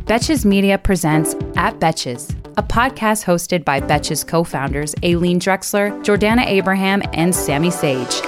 Betches Media presents At Betches, a podcast hosted by Betches co-founders Aileen Drexler, Jordana Abraham, and Sammy Sage.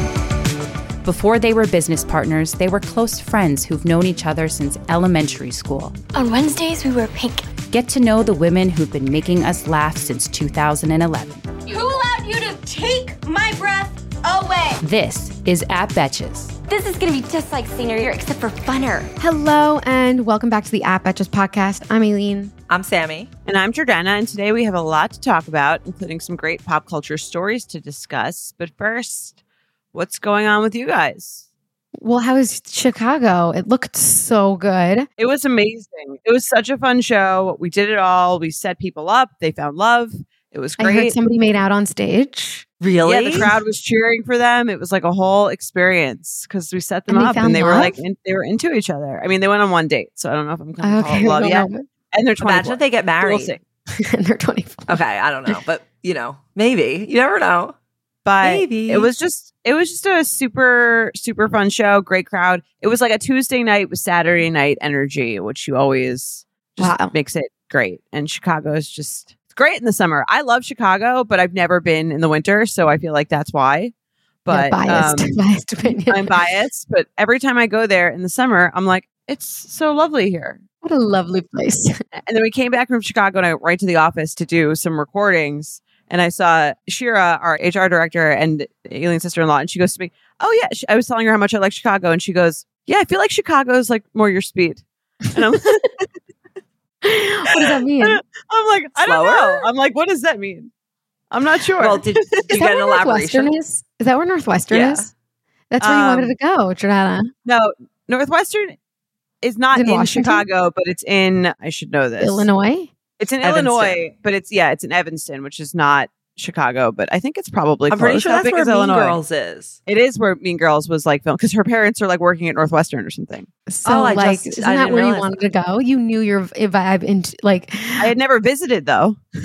Before they were business partners, they were close friends who've known each other since elementary school. On Wednesdays, we wear pink. Get to know the women who've been making us laugh since 2011. Who allowed you to take my breath away? This is At Betches. This is going to be just like senior year, except for funner. Hello, and welcome back to the At Betches podcast. I'm Aileen. I'm Sammy. And I'm Jordana, and today we have a lot to talk about, including some great pop culture stories to discuss. But first, what's going on with you guys? Well, how was Chicago? It looked so good. It was amazing. It was such a fun show. We did it all. We set people up. They found love. It was great. I heard somebody made out on stage. Really? Yeah, the crowd was cheering for them. It was like a whole experience because we set them And they up found and they were love? like, they were into each other. I mean, they went on one date, so I don't know if I'm going to call it love well, yet. no, And they're 24. Imagine if they get married. We'll see. and they're 24. Okay, I don't know, but maybe. You never know. But Maybe. it was just a super, super fun show. Great crowd. It was like a Tuesday night with Saturday night energy, which you always just makes it great. And Chicago is just it's great in the summer. I love Chicago, but I've never been in the winter, so I feel like that's why. But Biased opinion. I'm biased, but every time I go there in the summer, I'm like, it's so lovely here. What a lovely place. And then we came back from Chicago and I went right to the office to do some recordings. And I saw Shira, our HR director and Aileen's sister-in-law, and she goes to me, "Oh yeah," I was telling her how much I like Chicago, and she goes, "Yeah, I feel like Chicago is like more your speed." And I'm, What does that mean? I'm like, I don't Slower? know. I'm like, what does that mean? I'm not sure. Well, did you Is that get an where elaboration? Northwestern is? Is that where Northwestern Yeah. is? That's where you wanted to go, Jordana. No, Northwestern is not Is it in Washington? Chicago, but it's in. I should know this. Illinois? It's in Evanston. Illinois, but it's in Evanston, which is not Chicago, but I think it's probably I'm close. pretty sure How that's big where is Mean Illinois? Girls is. It is where Mean Girls was like filmed because her parents are like working at Northwestern or something. So, Oh, I like, just- isn't I that didn't where you realize wanted to go? You knew your vibe into, like... I had never visited though at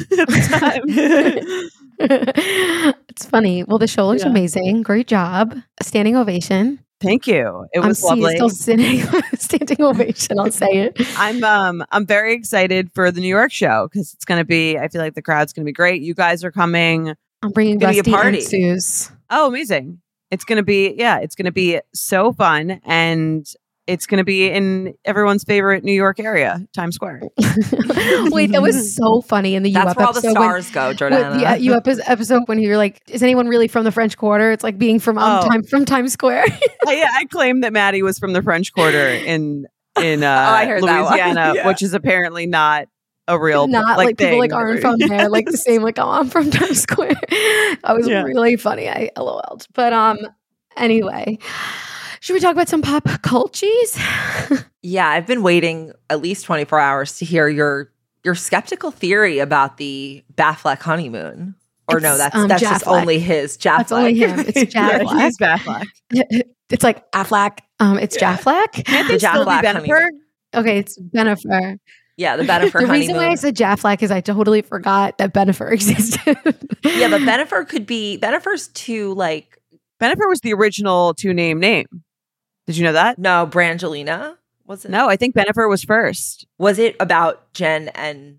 the time. It's funny. Well, the show looks Yeah. amazing. Great job. A standing ovation. Thank you. It was lovely. Still standing ovation. I'll say it. I'm very excited for the New York show because it's going to be. I feel like the crowd's going to be great. You guys are coming. I'm bringing Gonna be a Rusty party. and Suze. Oh, amazing! It's going to be it's going to be so fun, and it's going to be in everyone's favorite New York area, Times Square. Wait, that was so funny in the That's UP where all the episode. stars go, Jordana. The UP episode when you're like, is anyone really from the French Quarter? It's like being from from Times Square. I claimed that Maddie was from the French Quarter in I heard that one. Louisiana, Yeah. which is apparently not a real Not like people thing. like aren't from there, like the same. Like, oh, I'm from Times Square. That was really funny. I LOL'd. But anyway, should we talk about some pop cultures? Yeah, I've been waiting at least 24 hours to hear your skeptical theory about the Batfleck honeymoon. Or no, that's just Jaffleck. only his. Jaffleck. That's only him. It's Yeah, Jaffleck. he's Batfleck. It's like Affleck. It's Jaffleck. Can't The they still be Jaffleck Bennifer? honeymoon. Okay, it's Bennifer. Yeah, the Bennifer The honeymoon. reason why I said Jaffleck is I totally forgot that Bennifer existed. Yeah, but Bennifer could be Bennifer's too like Bennifer was the original two-name name. Did you know that? no Brangelina was it? No, I think Bennifer was first. Was it about Jen and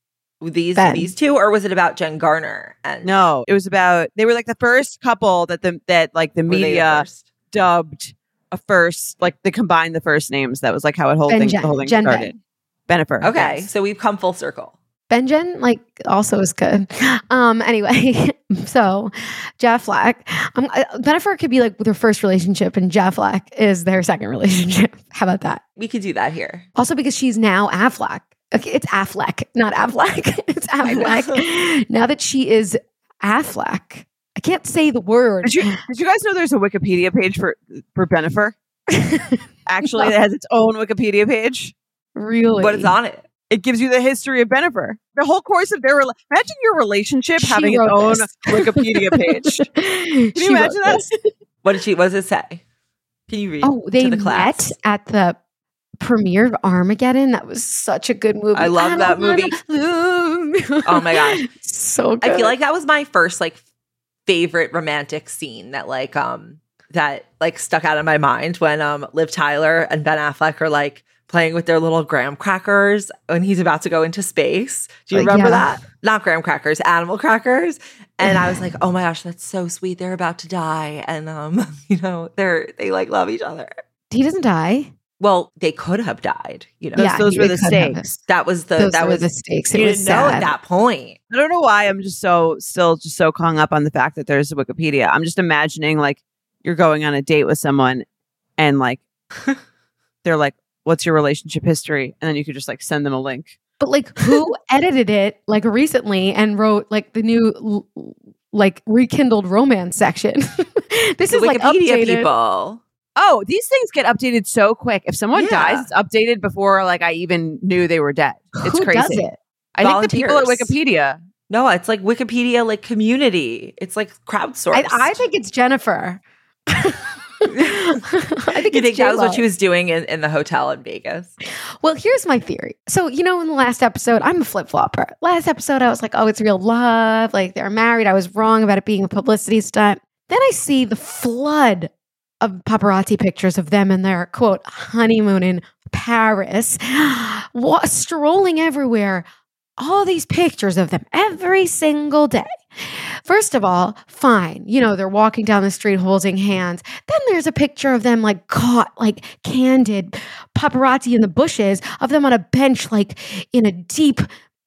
Ben. these two, or was it about Jen Garner and No, it was about they were like the first couple that the were they the media first? dubbed a first, like they combined the first names. That was like how the whole thing started. Bennifer. Okay, yes. so we've come full circle. Benjen, like, also is good. Anyway, so Jaffleck. Bennifer could be like their first relationship, and Jaffleck is their second relationship. How about that? We could do that here. Also, because she's now Affleck. Okay, it's Affleck, not Affleck. It's Affleck. Now that she is Affleck, I can't say the word. Did you guys know there's a Wikipedia page for Bennifer? Actually, it has its own Wikipedia page. Really? What is on it? It gives you the history of Bennifer, the whole course of their. Imagine your relationship She having its wrote own this. Wikipedia page. Can you imagine that? What does it say? Can you read? Oh, they to the class? met at the premiere of Armageddon. That was such a good movie. I love that movie. Oh my God. So good. I feel like that was my first like favorite romantic scene that like that like stuck out of my mind when Liv Tyler and Ben Affleck are like playing with their little graham crackers when he's about to go into space. Do you remember that? Not graham crackers, animal crackers. And I was like, oh my gosh, that's so sweet. They're about to die. And, you know, they like love each other. He doesn't die. Well, they could have died, you know. Those were the stakes. That was the stakes. You didn't know at that point. I don't know why I'm just so hung up on the fact that there's a Wikipedia. I'm just imagining like you're going on a date with someone and like they're like, what's your relationship history? And then you could just like send them a link. But like who edited it like recently and wrote like the new like rekindled romance section? This is like updated. People. Oh, these things get updated so quick. If someone dies, it's updated before like I even knew they were dead. It's Who crazy. Does it? I think the people at Wikipedia. No, it's like Wikipedia, like community. It's like crowdsourced. I think it's Jennifer. I think that was what she was doing in the hotel in Vegas. Well, here's my theory. So, you know, in the last episode, I'm a flip-flopper. Last episode, I was like, oh, it's real love. Like, they're married. I was wrong about it being a publicity stunt. Then I see the flood of paparazzi pictures of them and their, quote, honeymoon in Paris, strolling everywhere. All these pictures of them every single day. First of all, fine. You know, they're walking down the street holding hands. Then there's a picture of them like caught, like candid paparazzi in the bushes of them on a bench, like in a deep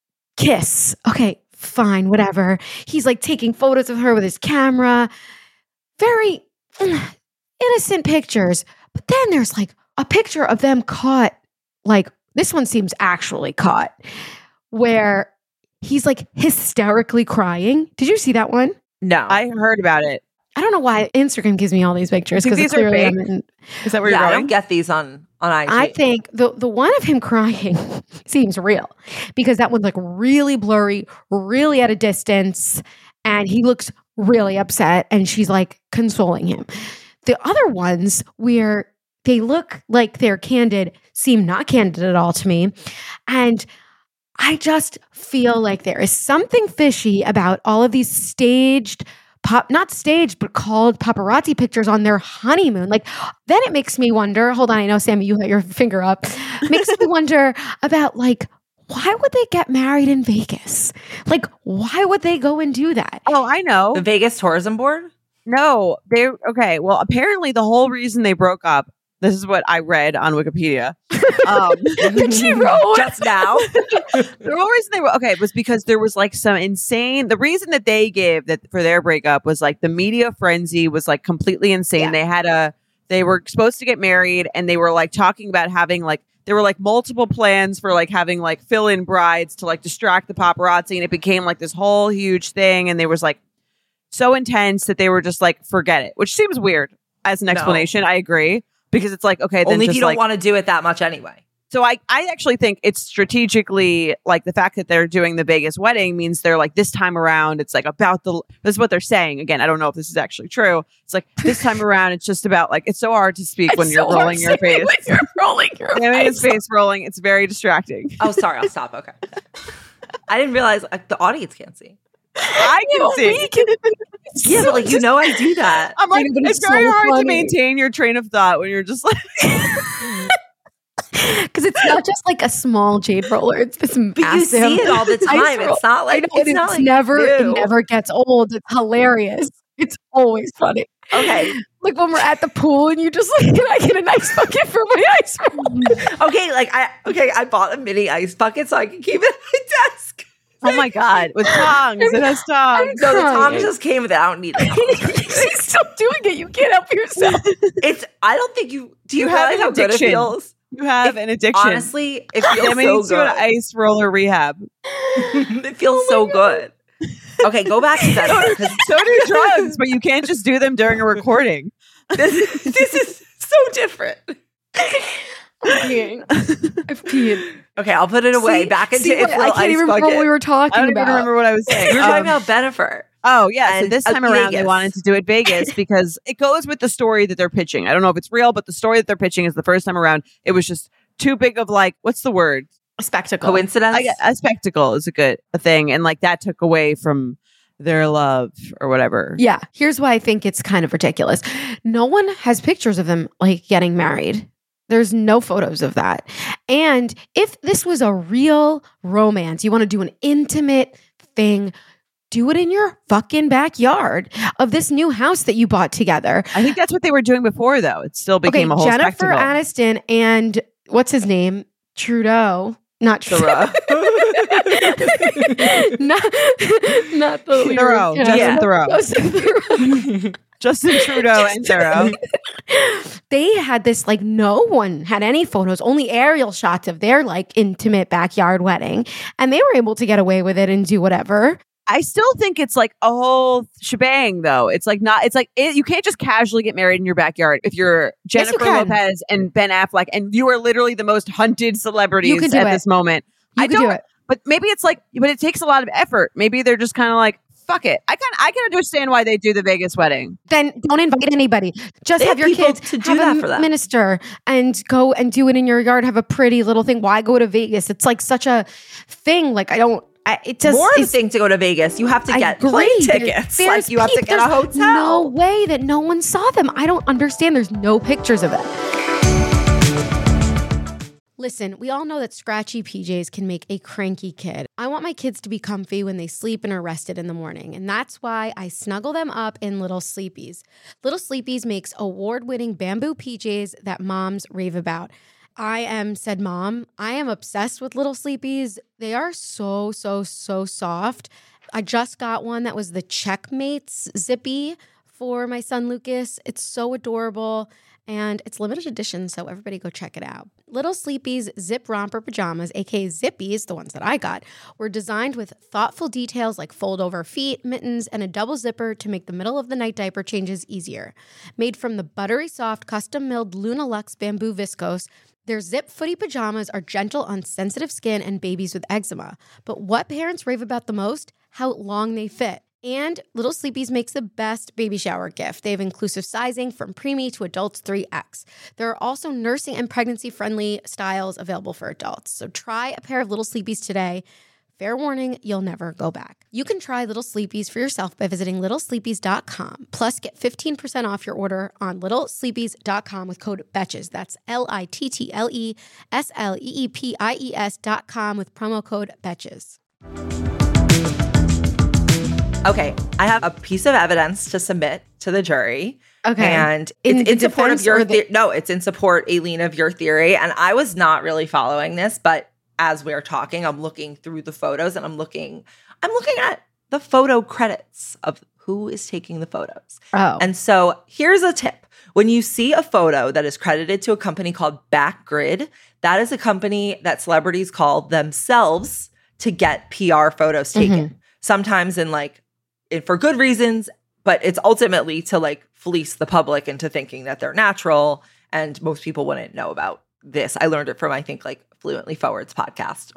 kiss. Okay, fine, whatever. He's like taking photos of her with his camera. Very innocent pictures. But then there's like a picture of them caught, like this one seems actually caught, where he's like hysterically crying. Did you see that one? No. I heard about it. I don't know why Instagram gives me all these pictures. Because these are fake? Is that where you're going? I don't get these on IG. I think the one of him crying seems real because that one's like really blurry, really at a distance, and he looks really upset and she's like consoling him. The other ones where they look like they're candid seem not candid at all to me. And I just feel like there is something fishy about all of these staged, not staged, but called paparazzi pictures on their honeymoon. Like, then it makes me wonder, hold on, I know, Sammy, you had your finger up. Makes me wonder about, like, why would they get married in Vegas? Like, why would they go and do that? Oh, I know. The Vegas Tourism Board? No, okay. Well, apparently the whole reason they broke up, this is what I read on Wikipedia. That she wrote just now. The whole reason they were was because there was like some insane. The reason that they gave that for their breakup was like the media frenzy was like completely insane. Yeah. They were supposed to get married, and they were like talking about having like there were like multiple plans for like having like fill-in brides to like distract the paparazzi, and it became like this whole huge thing. And they was like so intense that they were just like forget it, which seems weird as an explanation. I agree. Because it's like, okay, then only if you don't like, want to do it that much anyway. So I actually think it's strategically like the fact that they're doing the Vegas wedding means they're like this time around, it's like about this is what they're saying. Again, I don't know if this is actually true. It's like this time around, it's just about like, it's so hard to speak when you're rolling your face. When you're rolling your face. His face rolling. It's very distracting. Oh, sorry. I'll stop. Okay. I didn't realize the audience can't see. I can see. Yeah, but like, you know, I do that. I'm like, it's very hard to maintain your train of thought when you're just like, because it's not just like a small jade roller; it's this massive. But you see it all the time. It's not like it never gets old. It's hilarious. It's always funny. Okay, like when we're at the pool and you just like, can I get an ice bucket for my ice roller? Okay, I bought a mini ice bucket so I can keep it at my desk. Oh my God, with tongs. It has tongs. No, the tongs just came with it. I don't need it. She's still doing it. You can't help yourself. I don't think do you realize how good it feels? You have an addiction. Honestly, it feels so good. An ice roller rehab. It feels so good. Okay, go back to that. So do drugs, but you can't just do them during a recording. This is so different. I've peed. Okay, I'll put it away. Back into its little ice bucket. I can't even remember what we were talking about. I don't even remember what I was saying. We were talking about Bennifer. Oh, yeah. So this time around, Vegas. They wanted to do it Vegas because it goes with the story that they're pitching. I don't know if it's real, but the story that they're pitching is the first time around, it was just too big of like, what's the word? A spectacle. Coincidence? A spectacle is a thing. And like that took away from their love or whatever. Yeah. Here's why I think it's kind of ridiculous. No one has pictures of them like getting married. There's no photos of that. And if this was a real romance, you want to do an intimate thing, do it in your fucking backyard of this new house that you bought together. I think that's what they were doing before, though. It still became a whole Jennifer spectacle. Aniston and what's his name? Trudeau. Not Trudeau. not the Thoreau. Justin Thoreau. Justin Trudeau and Thoreau. They had this, like, no one had any photos, only aerial shots of their, like, intimate backyard wedding. And they were able to get away with it and do whatever. I still think it's like a whole shebang, though. It's like you can't just casually get married in your backyard if you're Jennifer Lopez and Ben Affleck and you are literally the most hunted celebrities at this moment. I don't do it. But maybe it's like, but it takes a lot of effort. Maybe they're just kind of like, fuck it. I can understand why they do the Vegas wedding. Then don't invite anybody. Just have your kids to do that for them. Minister and go and do it in your yard. Have a pretty little thing. Why go to Vegas? It's like such a thing. Like it's more of a thing to go to Vegas. You have to get plane tickets. Like you have to get a hotel. No way that no one saw them. I don't understand. There's no pictures of it. Listen, we all know that scratchy PJs can make a cranky kid. I want my kids to be comfy when they sleep and are rested in the morning, and that's why I snuggle them up in Little Sleepies. Little Sleepies makes award-winning bamboo PJs that moms rave about. I am obsessed with Little Sleepies. They are so, so, so soft. I just got one that was the Checkmates Zippy for my son Lucas. It's so adorable. And it's limited edition, so everybody go check it out. Little Sleepies Zip Romper Pajamas, aka Zippies, the ones that I got, were designed with thoughtful details like fold-over feet, mittens, and a double zipper to make the middle-of-the-night diaper changes easier. Made from the buttery soft, custom-milled Luna Luxe bamboo viscose, their zip footy pajamas are gentle on sensitive skin and babies with eczema. But what parents rave about the most? How long they fit. And Little Sleepies makes the best baby shower gift. They have inclusive sizing from preemie to adults 3X. There are also nursing and pregnancy-friendly styles available for adults. So try a pair of Little Sleepies today. Fair warning, you'll never go back. You can try Little Sleepies for yourself by visiting littlesleepies.com. Plus, get 15% off your order on littlesleepies.com with code BETCHES. That's LITTLESLEEPIES.com with promo code BETCHES. Okay, I have a piece of evidence to submit to the jury. Okay. And it's in support of your theory. No, it's in support, Aileen, of your theory. And I was not really following this, but as we're talking, I'm looking through the photos and I'm looking at the photo credits of who is taking the photos. Oh. And so here's a tip. When you see a photo that is credited to a company called Backgrid, that is a company that celebrities call themselves to get PR photos taken. Mm-hmm. Sometimes for good reasons, but it's ultimately to like fleece the public into thinking that they're natural, and most people wouldn't know about this. I learned it from, I think, like Fluently Forward's podcast,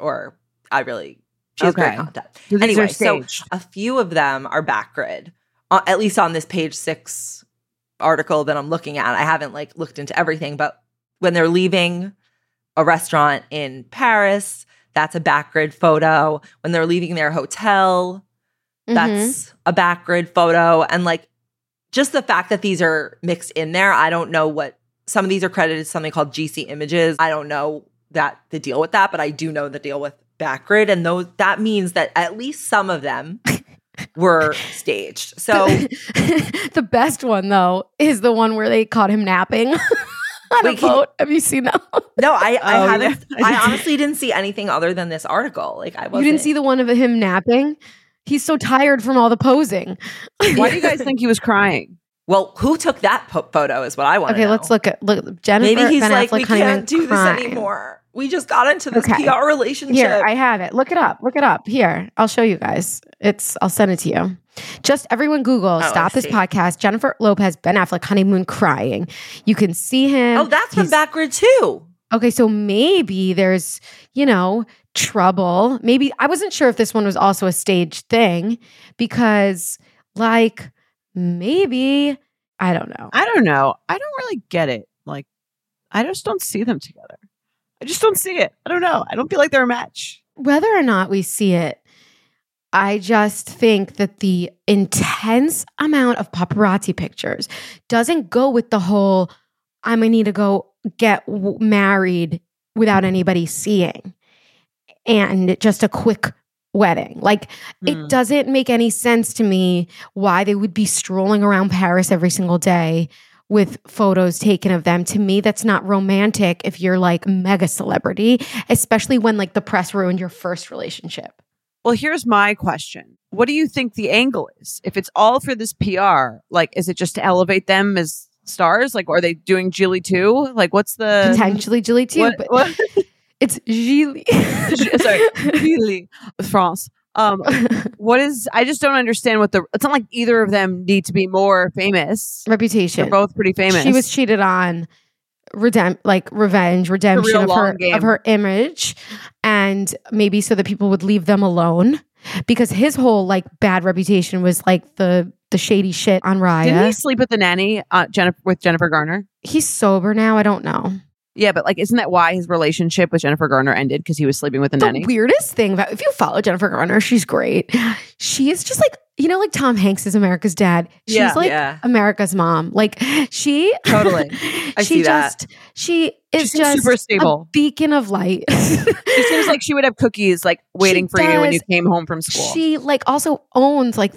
she has great content. Anyway, so a few of them are Backgrid, at least on this page 6 article that I'm looking at. I haven't like looked into everything, but when they're leaving a restaurant in Paris, that's a Backgrid photo. When they're leaving their hotel, that's a Backgrid photo. And like just the fact that these are mixed in there, I don't know what some of these are credited to something called GC Images. I don't know the deal with that, but I do know the deal with Backgrid. And that means that at least some of them were staged. So the best one though is the one where they caught him napping on a boat. Have you seen that one? No, I haven't. Yeah. I honestly didn't see anything other than this article. Like you didn't see the one of him napping? He's so tired from all the posing. Why do you guys think he was crying? Well, who took that photo is what I want to know. Okay, let's look Jennifer. Maybe he's Ben like, Affleck we can't do this anymore. We just got into this PR relationship. Here, I have it. Look it up. Here, I'll show you guys. I'll send it to you. Just everyone Google, stop this podcast, Jennifer Lopez, Ben Affleck, honeymoon crying. You can see him. Oh, that's from Backgrid too. Okay, so maybe there's, trouble. Maybe I wasn't sure if this one was also a staged thing because maybe, I don't know. I don't really get it. Like, I just don't see them together. I just don't see it. I don't know. I don't feel like they're a match. Whether or not we see it, I just think that the intense amount of paparazzi pictures doesn't go with the whole, I'm going to need to go get married without anybody seeing. And just a quick wedding. Like, it doesn't make any sense to me why they would be strolling around Paris every single day with photos taken of them. To me, that's not romantic if you're like mega celebrity, especially when like the press ruined your first relationship. Well, here's my question. What do you think the angle is? If it's all for this PR, like, is it just to elevate them as stars? Like, are they doing Gilly too? Like, what's the... Potentially Gilly too, what? It's Gilly. Sorry, Gilly. France. What is... I just don't understand what the... It's not like either of them need to be more famous. Reputation. They're both pretty famous. She was cheated on. Redemption of her image, and maybe so that people would leave them alone, because his whole like bad reputation was like the shady shit on Raya. Didn't he sleep with the nanny with Jennifer Garner? He's sober now. I don't know. Yeah, but like, isn't that why his relationship with Jennifer Garner ended? Because he was sleeping with the nanny? The weirdest thing about, if you follow Jennifer Garner, she's great. She is just like, you know, like Tom Hanks is America's dad. She's America's mom. Like, she totally. She is just super stable, a beacon of light. It seems like she would have cookies like waiting for you when you came home from school. She like also owns like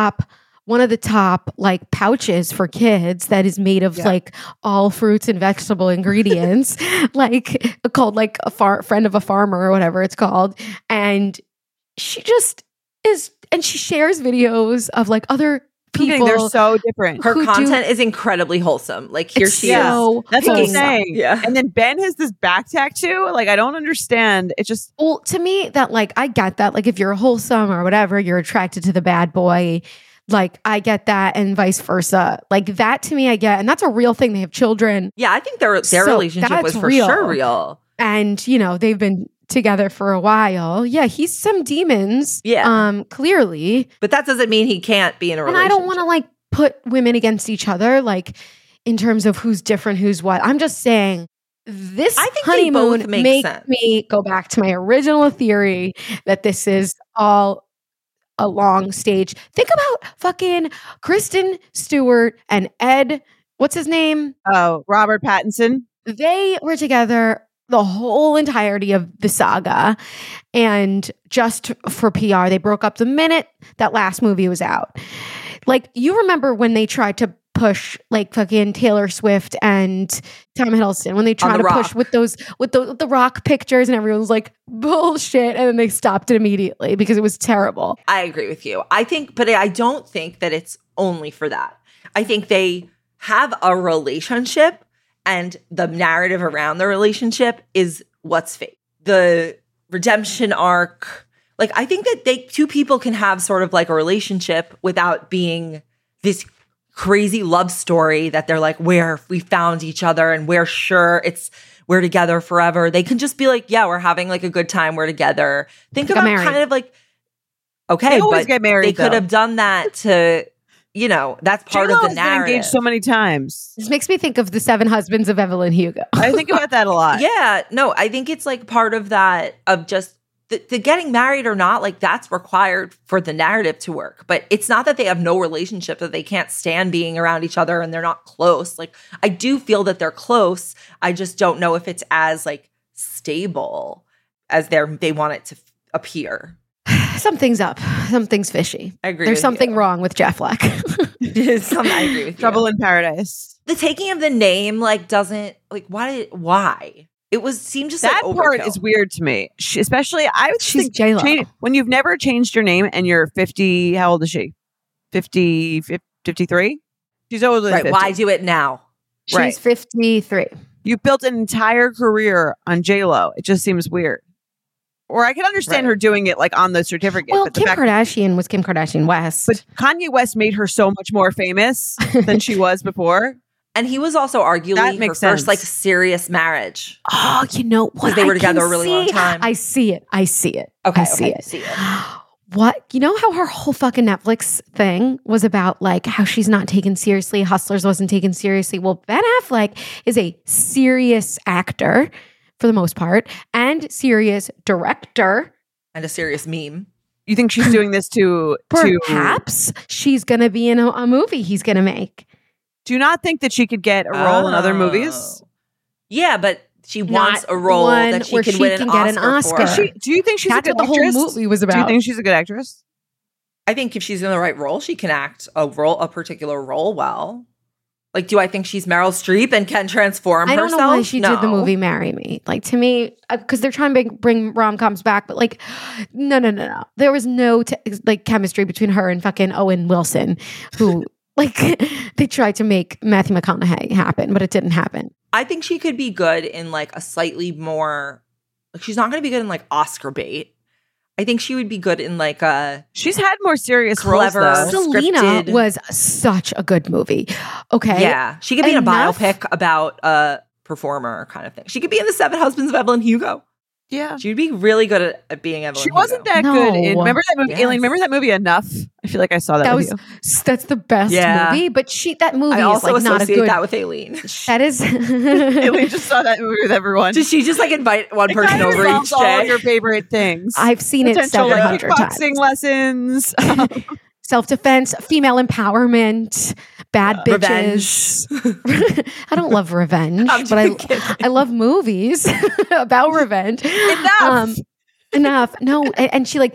one of the top like pouches for kids that is made of like all fruits and vegetable ingredients, like called like friend of a farmer or whatever it's called. And she just is, and she shares videos of like other people. They're so different. Her content is incredibly wholesome. Like, here she is. That's what I'm saying. Yeah. And then Ben has this back tattoo. Like, I don't understand. It just... Well, to me, that like, I get that. Like, if you're wholesome or whatever, you're attracted to the bad boy. Like, I get that, and vice versa. Like, that to me, I get. And that's a real thing. They have children. Yeah, I think their relationship was for sure real. And, you know, they've been together for a while. Yeah, he's some demons. Yeah. Clearly. But that doesn't mean he can't be in a relationship. And I don't want to like put women against each other, like in terms of who's different, who's what. I'm just saying this honeymoon makes me go back to my original theory that this is all a long stage. Think about fucking Kristen Stewart and Ed, what's his name? Oh, Robert Pattinson. They were together the whole entirety of the saga, and just for PR, they broke up the minute that last movie was out. Like, you remember when they tried to push like fucking Taylor Swift and Tom Hiddleston, when they tried to push with the Rock pictures, and everyone was like, bullshit, and then they stopped it immediately because it was terrible. I agree with you. But I don't think that it's only for that. I think they have a relationship, and the narrative around the relationship is what's fake. The redemption arc. Like, I think that two people can have sort of like a relationship without being this crazy love story that they're like, where we found each other and we're sure we're together forever. They can just be like, yeah, we're having like a good time. We're together. Think about kind of like, okay, but get married, they could have done that to, you know, that's part of the narrative. Been engaged so many times. This makes me think of the 7 Husbands of Evelyn Hugo. I think about that a lot. Yeah, no, I think it's like part of that, of just the getting married or not, like that's required for the narrative to work. But it's not that they have no relationship, that they can't stand being around each other and they're not close. Like, I do feel that they're close. I just don't know if it's as like stable as they want it to appear. Something's up. Something's fishy. I agree. There's something wrong with Jack Black. I agree with Trouble in Paradise. The taking of the name like doesn't like why? It seemed just that like part overkill. is weird to me. Especially, I would She's think J-Lo. when you've never changed your name and you're 50. How old is she? 50, 53. She's older than 50. Why do it now? She's 53. You built an entire career on J-Lo. It just seems weird. Or I can understand her doing it like on the certificate. Well, but Kim Kardashian was Kim Kardashian West. But Kanye West made her so much more famous than she was before. And he was also arguably her first like serious marriage. Oh, you know what? Because they were together a really long time. I see it. Okay, I see it. What? You know how her whole fucking Netflix thing was about like how she's not taken seriously, Hustlers wasn't taken seriously. Well, Ben Affleck is a serious actor for the most part, and serious director. And a serious meme. You think she's doing this to perhaps she's going to be in a movie he's going to make. Do you not think that she could get a role in other movies? Yeah, but she wants a role that she can win an Oscar for. Do you think she's a good actress? That's what the whole movie was about. Do you think she's a good actress? I think if she's in the right role, she can act a particular role well. Like, do I think she's Meryl Streep and can transform herself? I don't know why she did the movie Marry Me. Like, to me, because they're trying to bring rom-coms back, but like, no. There was no chemistry between her and fucking Owen Wilson, who like they tried to make Matthew McConaughey happen, but it didn't happen. I think she could be good in like a slightly more, like, she's not going to be good in like Oscar bait. I think she would be good in like a. She's had more serious roles. Selena scripted. Was such a good movie. Okay, yeah, she could be in a biopic about a performer kind of thing. She could be in The Seven Husbands of Evelyn Hugo. Yeah, she'd be really good at being Evelyn. She wasn't that good. Remember that movie, Aileen? Remember that movie Enough? I feel like I saw that. That's the best movie. But that movie I also is like not a good. That with Aileen. That is. Aileen just saw that movie with everyone. Did she just like invite one person over each day? All your favorite things. I've seen it 700 times. Kickboxing lessons. Self-defense, female empowerment, bad bitches. I don't love revenge, but I love movies about revenge. Enough. No, and she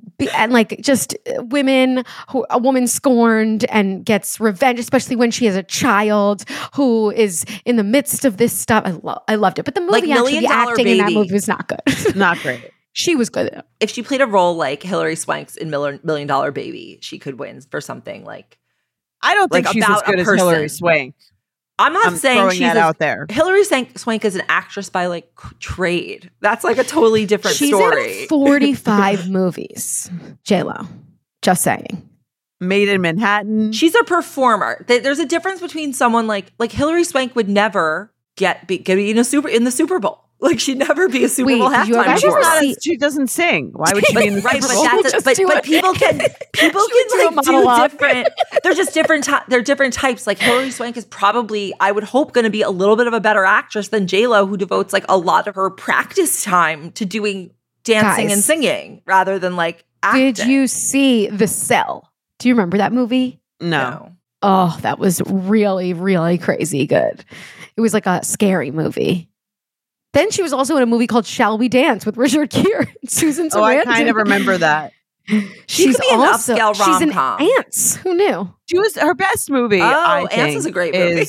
just women a woman scorned and gets revenge, especially when she is a child who is in the midst of this stuff. I loved it, but the movie the acting in that movie was not good. Not great. She was good. If she played a role like Hilary Swank in $1 Million Baby, she could win for something like. I don't think she's as good as Hilary Swank. I'm not saying she's out there. Hilary Swank is an actress by like trade. That's like a totally different story. She's in 45 movies. J-Lo. Just saying. Made in Manhattan. She's a performer. There's a difference between someone like Hilary Swank would never be in the Super Bowl. Like, she'd never be a Super Bowl halftime performer. She doesn't sing. Why would she be in the Super Bowl? But people can like do different. They're just different. They're different types. Like, Hilary Swank is probably, I would hope, going to be a little bit of a better actress than J-Lo, who devotes like a lot of her practice time to doing dancing and singing rather than like acting. Did you see The Cell? Do you remember that movie? No. Oh, that was really, really crazy good. It was like a scary movie. Then she was also in a movie called Shall We Dance with Richard Gere and Susan Sarandon. Oh, I kind of remember that. She's also an upscale rom-com. She's in Ants. Who knew? She was her best movie. I think, Ants is a great movie.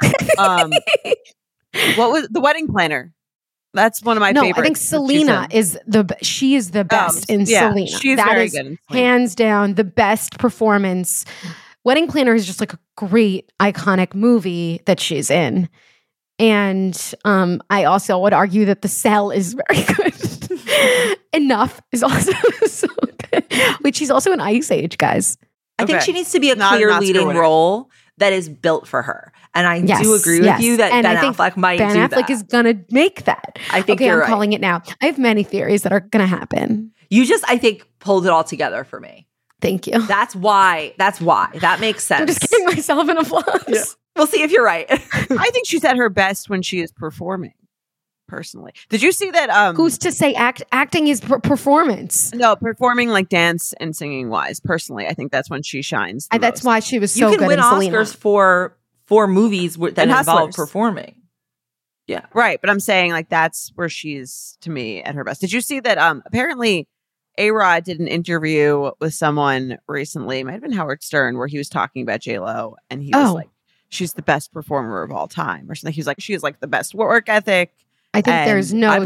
What was The Wedding Planner? That's one of my favorites. I think Selena is the best in Selena. She's very good in Selena. Hands down the best performance. Wedding Planner is just like a great iconic movie that she's in. And I also would argue that The Cell is very good. Enough is also so good. Wait, she's also in Ice Age, guys. I think she needs to be a clear leading role that is built for her. And I do agree with you that Ben Affleck might do that. Ben Affleck is going to make that. I think you're right. I'm calling it now. I have many theories that are going to happen. You just, I think, pulled it all together for me. Thank you. That's why. That makes sense. I'm just giving myself an applause. Yeah. We'll see if you're right. I think she's at her best when she is performing, personally. Did you see that? Who's to say acting is performance? No, performing like dance and singing wise, personally. I think that's when she shines. That's why she was so good in Selena. You can win Oscars for movies that involve performing. Yeah. Right. But I'm saying like that's where she's, to me, at her best. Did you see that apparently A-Rod did an interview with someone recently, it might have been Howard Stern, where he was talking about J-Lo and he was like, she's the best performer of all time or something. He was like, she is like the best work ethic. I think there's no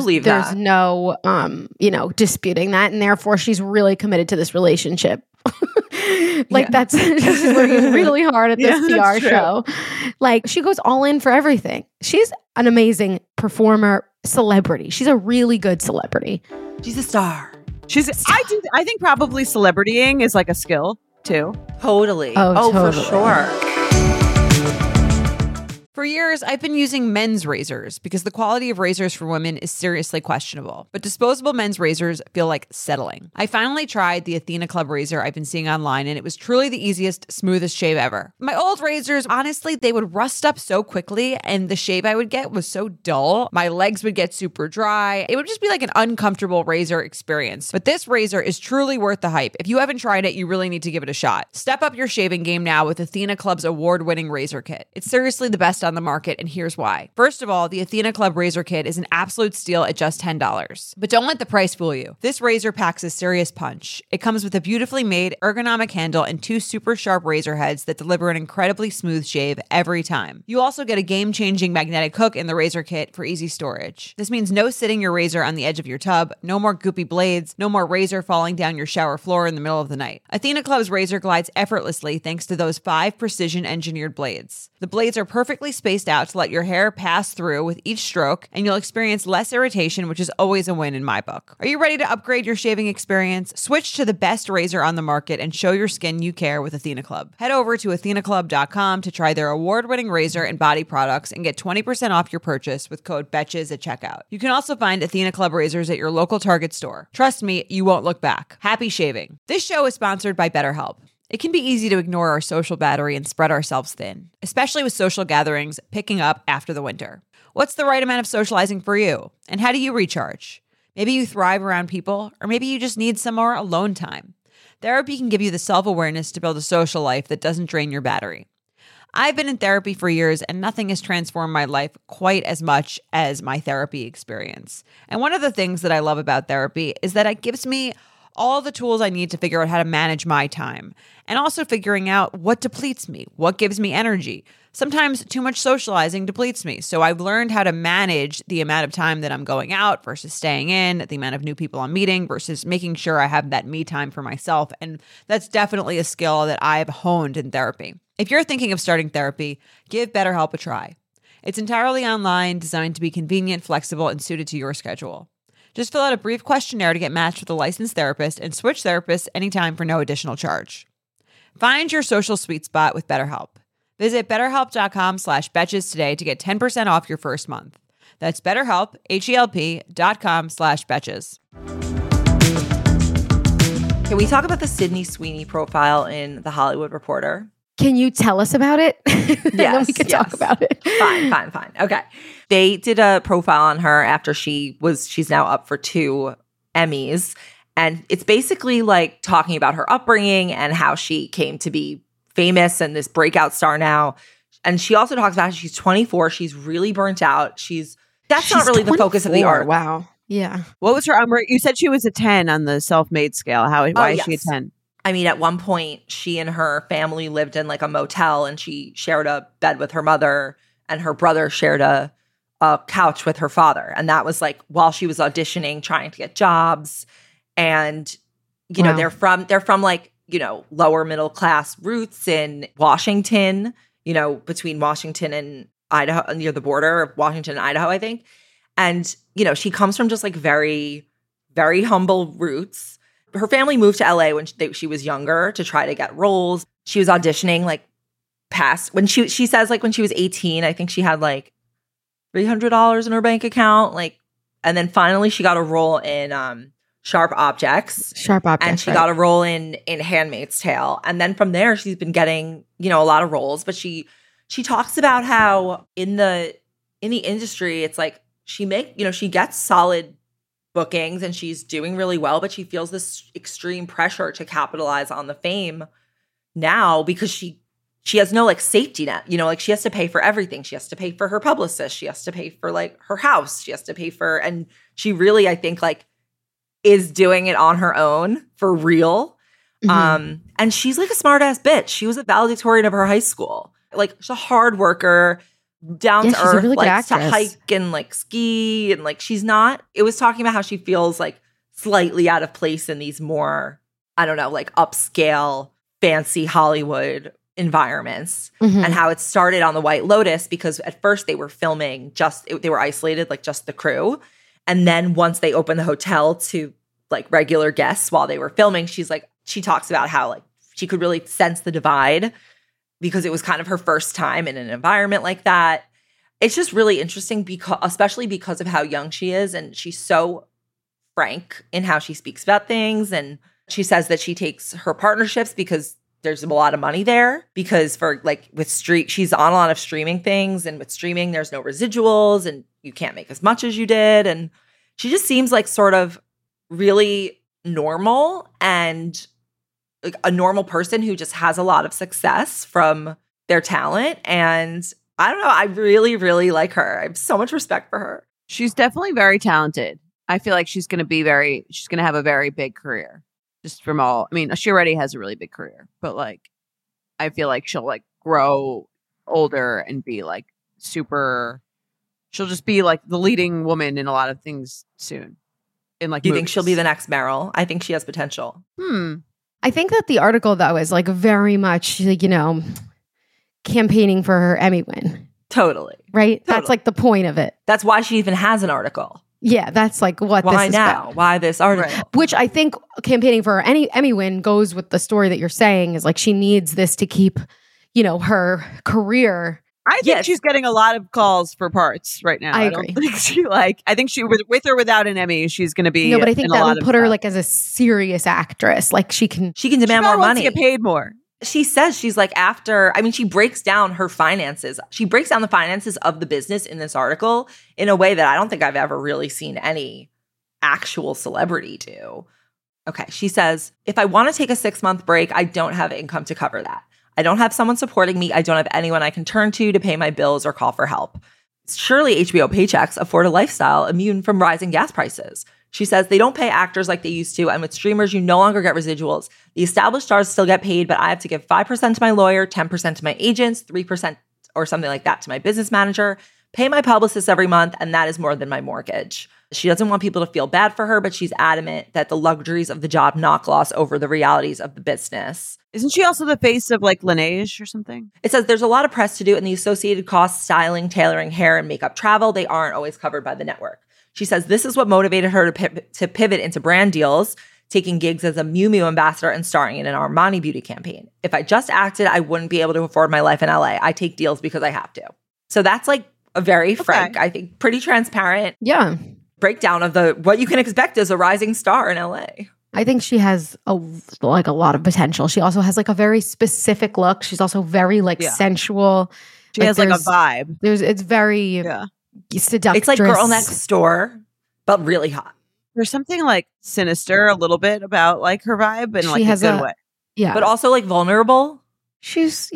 disputing that. And therefore she's really committed to this relationship. That's she's working really hard at this PR show. Like, she goes all in for everything. She's an amazing performer, celebrity. She's a really good celebrity. She's a star. I think probably celebritying is like a skill too. Totally. Oh, totally. For sure. For years, I've been using men's razors because the quality of razors for women is seriously questionable. But disposable men's razors feel like settling. I finally tried the Athena Club razor I've been seeing online, and it was truly the easiest, smoothest shave ever. My old razors, honestly, they would rust up so quickly, and the shave I would get was so dull. My legs would get super dry. It would just be like an uncomfortable razor experience. But this razor is truly worth the hype. If you haven't tried it, you really need to give it a shot. Step up your shaving game now with Athena Club's award-winning razor kit. It's seriously the best on the market, and here's why. First of all, the Athena Club razor kit is an absolute steal at just $10. But don't let the price fool you. This razor packs a serious punch. It comes with a beautifully made ergonomic handle and 2 super sharp razor heads that deliver an incredibly smooth shave every time. You also get a game-changing magnetic hook in the razor kit for easy storage. This means no sitting your razor on the edge of your tub, no more goopy blades, no more razor falling down your shower floor in the middle of the night. Athena Club's razor glides effortlessly thanks to those 5 precision-engineered blades. The blades are perfectly spaced out to let your hair pass through with each stroke, and you'll experience less irritation, which is always a win in my book. Are you ready to upgrade your shaving experience? Switch to the best razor on the market and show your skin you care with Athena Club. Head over to athenaclub.com to try their award-winning razor and body products and get 20% off your purchase with code BETCHES at checkout. You can also find Athena Club razors at your local Target store. Trust me, you won't look back. Happy shaving. This show is sponsored by BetterHelp. It can be easy to ignore our social battery and spread ourselves thin, especially with social gatherings picking up after the winter. What's the right amount of socializing for you? And how do you recharge? Maybe you thrive around people, or maybe you just need some more alone time. Therapy can give you the self-awareness to build a social life that doesn't drain your battery. I've been in therapy for years, and nothing has transformed my life quite as much as my therapy experience. And one of the things that I love about therapy is that it gives me all the tools I need to figure out how to manage my time, and also figuring out what depletes me, what gives me energy. Sometimes too much socializing depletes me, so I've learned how to manage the amount of time that I'm going out versus staying in, the amount of new people I'm meeting versus making sure I have that me time for myself, and that's definitely a skill that I've honed in therapy. If you're thinking of starting therapy, give BetterHelp a try. It's entirely online, designed to be convenient, flexible, and suited to your schedule. Just fill out a brief questionnaire to get matched with a licensed therapist and switch therapists anytime for no additional charge. Find your social sweet spot with BetterHelp. Visit betterhelp.com/betches today to get 10% off your first month. That's BetterHelp, HELP.com/betches. Can we talk about the Sydney Sweeney profile in The Hollywood Reporter? Can you tell us about it? Yes. Then we can talk about it. Fine. Okay. They did a profile on her after she's now up for 2 Emmys. And it's basically like talking about her upbringing and how she came to be famous and this breakout star now. And she also talks about how she's 24. She's really burnt out. That's not really 24. The focus of the art. Wow. Yeah. What was her you said she was a 10 on the self-made scale. Why is she a 10? I mean, at one point, she and her family lived in like a motel, and she shared a bed with her mother, and her brother shared a couch with her father. And that was like while she was auditioning, trying to get jobs. And, you know, they're from like, you know, lower middle class roots in Washington, you know, between Washington and Idaho, near the border of Washington and Idaho, I think. And, you know, she comes from just like very, very humble roots. Her family moved to LA when she was younger to try to get roles. She was auditioning like when she says like when she was 18, I think she had like $300 in her bank account. Like, and then finally she got a role in Sharp Objects. And she got a role in Handmaid's Tale. And then from there she's been getting, you know, a lot of roles. But she talks about how in the industry, it's like she gets solid bookings and she's doing really well, but she feels this extreme pressure to capitalize on the fame now because she has no like safety net, you know, like she has to pay for everything. She has to pay for her publicist. She has to pay for like her house. She has to pay for, and she really, I think like is doing it on her own for real. Mm-hmm. And she's like a smart ass bitch. She was a valedictorian of her high school. Like she's a hard worker, down to earth, really likes to hike and like ski, and like it was talking about how she feels like slightly out of place in these more, I don't know, like upscale, fancy Hollywood environments, and how it started on the White Lotus because at first they were filming they were isolated, like just the crew. And then once they opened the hotel to like regular guests while they were filming, she talks about how like she could really sense the divide because it was kind of her first time in an environment like that. it's just really interesting especially because of how young she is. And she's so frank in how she speaks about things. And she says that she takes her partnerships because there's a lot of money there, because for like with she's on a lot of streaming things, and with streaming there's no residuals and you can't make as much as you did. And she just seems like sort of really normal and like a normal person who just has a lot of success from their talent. And I don't know, I really, really like her. I have so much respect for her. She's definitely very talented. I feel like she's going to have a very big career. Just from all, I mean, she already has a really big career, but like, I feel like she'll like grow older and be like she'll just be like the leading woman in a lot of things soon. In like, do you think she'll be the next Meryl? I think she has potential. I think that the article though is like very much, you know, campaigning for her Emmy win. Totally. Right? Totally. That's like the point of it. That's why she even has an article. Yeah, that's like what why this is now? about. Why this article? Right. Which I think campaigning for her Emmy win goes with the story that you're saying is like she needs this to keep, you know, her career. I think she's getting a lot of calls for parts right now. I agree. I think she with or without an Emmy, she's going to be. No, but I think that would put her like as a serious actress. Like she can demand more money, get paid more. She says she's like she breaks down her finances. She breaks down the finances of the business in this article in a way that I don't think I've ever really seen any actual celebrity do. Okay, she says, if I want to take a 6-month break, I don't have income to cover that. I don't have someone supporting me. I don't have anyone I can turn to pay my bills or call for help. Surely HBO paychecks afford a lifestyle immune from rising gas prices. She says they don't pay actors like they used to, and with streamers, you no longer get residuals. The established stars still get paid, but I have to give 5% to my lawyer, 10% to my agents, 3% or something like that to my business manager, pay my publicist every month, and that is more than my mortgage. She doesn't want people to feel bad for her, but she's adamant that the luxuries of the job not gloss over the realities of the business. Isn't she also the face of like Laneige or something? It says there's a lot of press to do, and the associated costs, styling, tailoring, hair, and makeup travel, they aren't always covered by the network. She says this is what motivated her to pivot into brand deals, taking gigs as a Miu Miu ambassador and starring in an Armani beauty campaign. If I just acted, I wouldn't be able to afford my life in LA. I take deals because I have to. So that's like a very frank, I think pretty transparent breakdown of what you can expect as a rising star in LA. I think she has a lot of potential. She also has like a very specific look. She's also very sensual. She has like a vibe. It's very seductress. It's like Girl Next Door, but really hot. There's something like sinister a little bit about like her vibe in like a good way. Yeah. But also like vulnerable. She's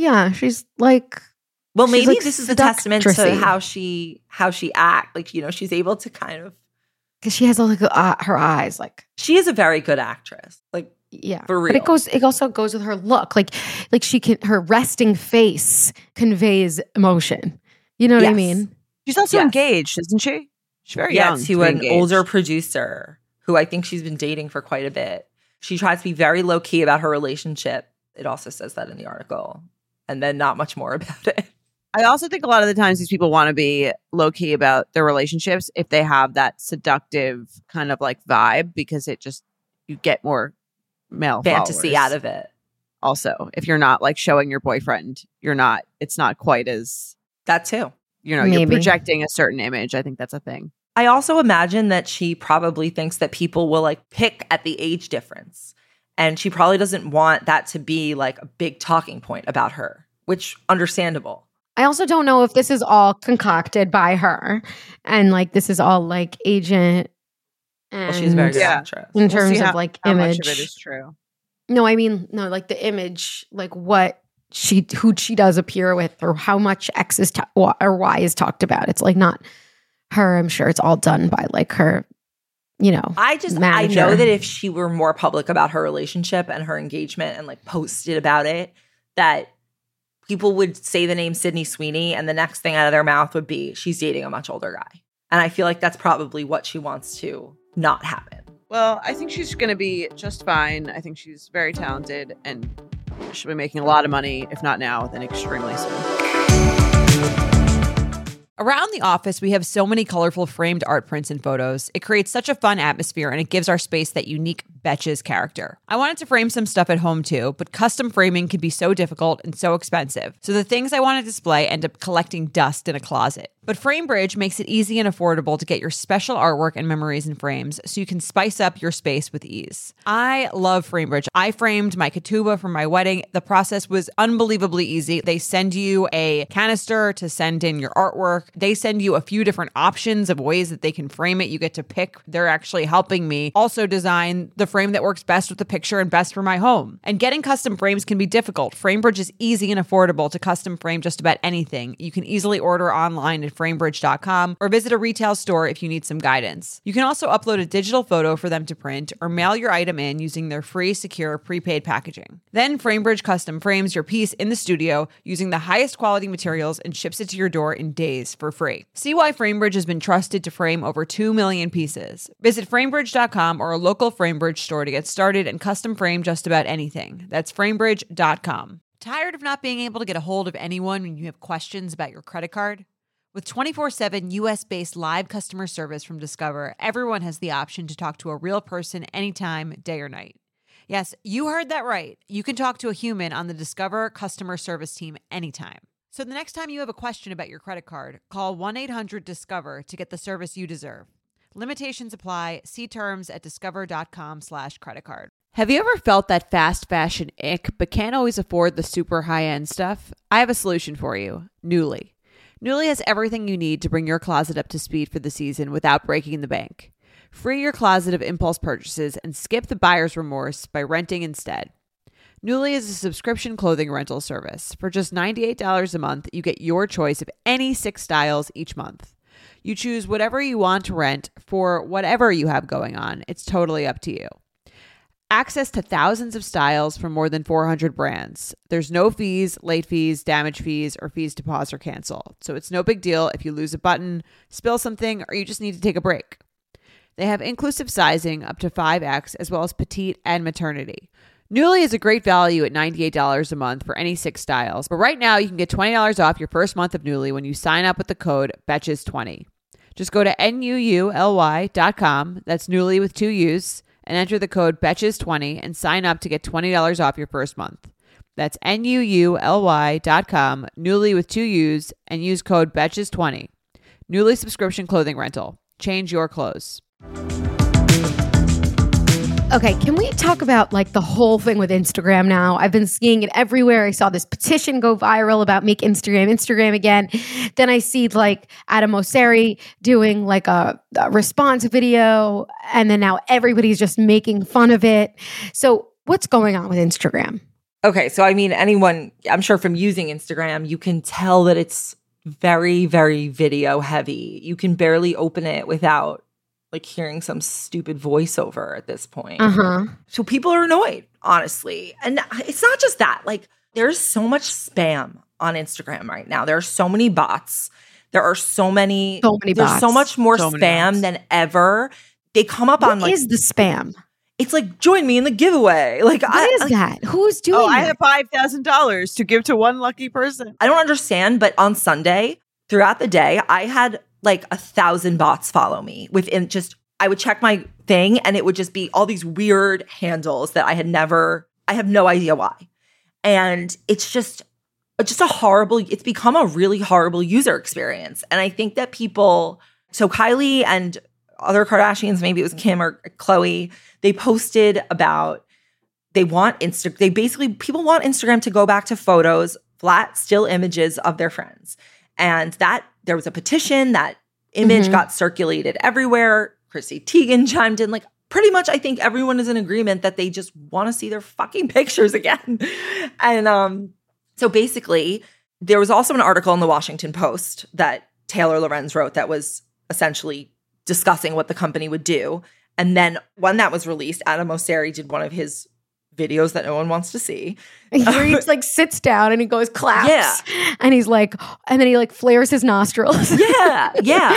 like, well, maybe like this is a testament to how she acts. Like, you know, she's able to kind of, because she has like her eyes. Like she is a very good actress. Like, yeah, for real. But it also goes with her look. Like she can, her resting face conveys emotion. You know what I mean? She's also engaged, isn't she? She's very young. To an older producer who I think she's been dating for quite a bit. She tries to be very low key about her relationship. It also says that in the article, and then not much more about it. I also think a lot of the times these people want to be low key about their relationships if they have that seductive kind of like vibe, because you get more male fantasy followers. Out of it. Also, if you're not like showing your boyfriend, it's not quite as that too. You know, you're projecting a certain image. I think that's a thing. I also imagine that she probably thinks that people will like pick at the age difference. And she probably doesn't want that to be like a big talking point about her, which understandable. I also don't know if this is all concocted by her and like this is all like agent. And well, she's very good actress. In terms of like how image. Much of it is true. No, I mean, like the image, like who she does appear with, or how much X is or Y is talked about. It's like not her. I'm sure it's all done by like her, you know. Manager. I know that if she were more public about her relationship and her engagement and like posted about it, that people would say the name Sydney Sweeney and the next thing out of their mouth would be she's dating a much older guy. And I feel like that's probably what she wants to not happen. Well, I think she's going to be just fine. I think she's very talented and she'll be making a lot of money, if not now, then extremely soon. Around the office, we have so many colorful framed art prints and photos. It creates such a fun atmosphere, and it gives our space that unique Betches character. I wanted to frame some stuff at home too, but custom framing can be so difficult and so expensive. So the things I want to display end up collecting dust in a closet. But FrameBridge makes it easy and affordable to get your special artwork and memories in frames so you can spice up your space with ease. I love FrameBridge. I framed my ketubah for my wedding. The process was unbelievably easy. They send you a canister to send in your artwork. They send you a few different options of ways that they can frame it. You get to pick. They're actually helping me also design the frame that works best with the picture and best for my home. And getting custom frames can be difficult. FrameBridge is easy and affordable to custom frame just about anything. You can easily order online at framebridge.com or visit a retail store if you need some guidance. You can also upload a digital photo for them to print or mail your item in using their free, secure, prepaid packaging. Then FrameBridge custom frames your piece in the studio using the highest quality materials and ships it to your door in days for free. See why FrameBridge has been trusted to frame over 2 million pieces. Visit framebridge.com or a local FrameBridge store to get started and custom frame just about anything. That's framebridge.com. Tired of not being able to get a hold of anyone when you have questions about your credit card? With 24/7 US-based live customer service from Discover, everyone has the option to talk to a real person anytime, day or night. Yes, you heard that right. You can talk to a human on the Discover customer service team anytime. So the next time you have a question about your credit card, call 1-800-DISCOVER to get the service you deserve. Limitations apply. See terms at discover.com/creditcard. Have you ever felt that fast fashion ick but can't always afford the super high-end stuff? I have a solution for you. Nuuly. Nuuly has everything you need to bring your closet up to speed for the season without breaking the bank. Free your closet of impulse purchases and skip the buyer's remorse by renting instead. Nuuly is a subscription clothing rental service. For just $98 a month, you get your choice of any 6 styles each month. You choose whatever you want to rent for whatever you have going on. It's totally up to you. Access to thousands of styles from more than 400 brands. There's no fees, late fees, damage fees, or fees to pause or cancel. So it's no big deal if you lose a button, spill something, or you just need to take a break. They have inclusive sizing up to 5X as well as petite and maternity. Nuuly is a great value at $98 a month for any 6 styles. But right now you can get $20 off your first month of Nuuly when you sign up with the code BETCHES20. Just go to NUULY.com, that's Nuuly with 2 U's, and enter the code BETCHES20 and sign up to get $20 off your first month. That's NUULY.com, Nuuly with 2 U's, and use code BETCHES20. Nuuly subscription clothing rental. Change your clothes. Okay, can we talk about like the whole thing with Instagram now? I've been seeing it everywhere. I saw this petition go viral about make Instagram again. Then I see like Adam Mosseri doing like a response video, and then now everybody's just making fun of it. So what's going on with Instagram? Okay, so I mean, anyone, I'm sure from using Instagram, you can tell that it's very, very video heavy. You can barely open it without like hearing some stupid voiceover at this point. So people are annoyed, honestly. And it's not just that. Like, there's so much spam on Instagram right now. There are so many bots. There are so many bots. There's so much more spam than ever. They come up on like— What is the spam? It's like, join me in the giveaway. Like, what is that? Who's doing I have $5,000 to give to one lucky person. I don't understand, but on Sunday, throughout the day, I had like 1,000 bots follow me within just— I would check my thing and it would just be all these weird handles that I have no idea why. And it's just a horrible— it's become a really horrible user experience. And I think that people— so Kylie and other Kardashians, maybe it was Kim or Khloe, they posted about people want Instagram to go back to photos, flat still images of their friends. And that there was a petition, that image got circulated everywhere. Chrissy Teigen chimed in. Like, pretty much I think everyone is in agreement that they just want to see their fucking pictures again. And so basically, there was also an article in the Washington Post that Taylor Lorenz wrote that was essentially discussing what the company would do. And then when that was released, Adam Mosseri did one of his videos that no one wants to see. He just like sits down and he goes claps. Yeah. And he's like, and then he like flares his nostrils. Yeah.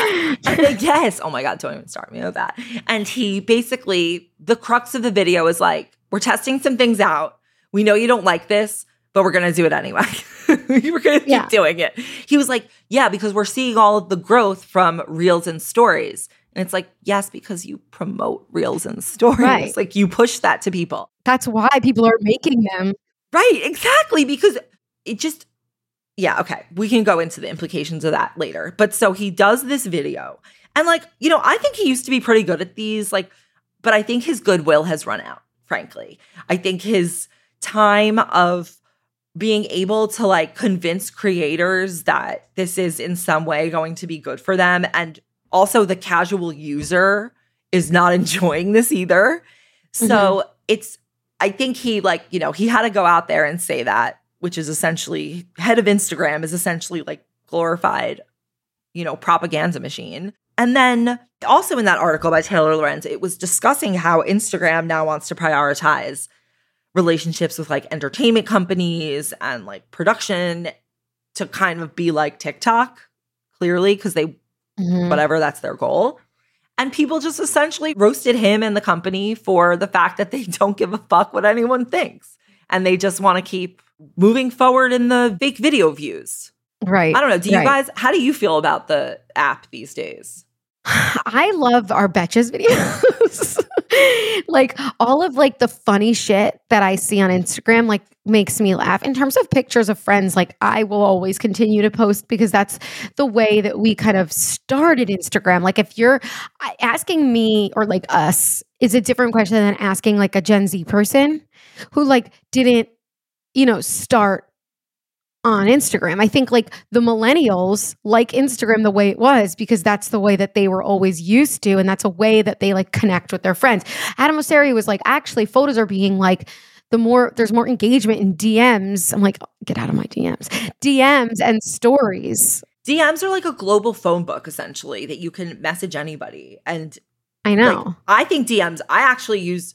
Yes. Oh my God, don't even start me with that. And he basically, the crux of the video is like, we're testing some things out. We know you don't like this, but we're going to do it anyway. We're going to keep doing it. He was like, yeah, because we're seeing all of the growth from Reels and Stories. And it's like, yes, because you promote reels and stories. Right. Like you push that to people. That's why people are making them. Right, exactly. Because it just, yeah, okay. We can go into the implications of that later. But so he does this video. And like, you know, I think he used to be pretty good at these, like, but I think his goodwill has run out, frankly. I think his time of being able to like convince creators that this is in some way going to be good for them, and also the casual user is not enjoying this either. So I think he like, you know, he had to go out there and say that, which is essentially, head of Instagram is essentially like glorified, you know, propaganda machine. And then also in that article by Taylor Lorenz, it was discussing how Instagram now wants to prioritize relationships with like entertainment companies and like production to kind of be like TikTok, clearly, because they, whatever, that's their goal. And people just essentially roasted him and the company for the fact that they don't give a fuck what anyone thinks. And they just want to keep moving forward in the fake video views. Right. I don't know. Do you guys, how do you feel about the app these days? I love our Betches videos. Like all of like the funny shit that I see on Instagram like makes me laugh. In terms of pictures of friends, like I will always continue to post because that's the way that we kind of started Instagram. Like if you're asking me or like us is a different question than asking like a Gen Z person who like didn't, you know, start on Instagram. I think like the millennials like Instagram the way it was because that's the way that they were always used to. And that's a way that they like connect with their friends. Adam Mosseri was like, actually photos are being like, there's more engagement in DMs. I'm like, get out of my DMs and stories. DMs are like a global phone book, essentially, that you can message anybody. And I know. Like, I think DMs, I use